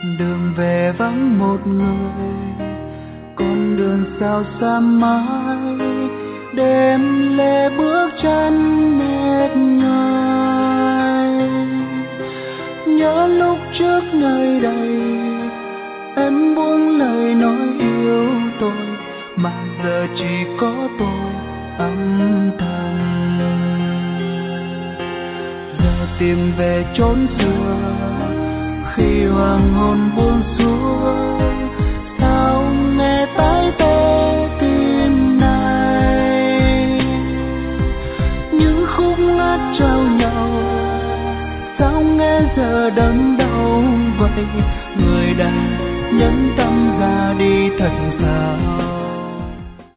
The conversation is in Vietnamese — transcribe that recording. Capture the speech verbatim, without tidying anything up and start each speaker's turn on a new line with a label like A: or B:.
A: đường về vắng một người, con đường sao xa mãi, đêm lê bước chân mệt nhoài. Nhớ lúc trước nơi đây em buông lời nói yêu tôi, mà giờ chỉ có tôi âm thầm. Giờ tìm về chốn xưa khi hoàng hôn buông xuống, sao nghe tái tê tim này. Những khúc hát trao nhau sao nghe giờ đớn đau vậy, người đã nhẫn tâm ra đi thật sao.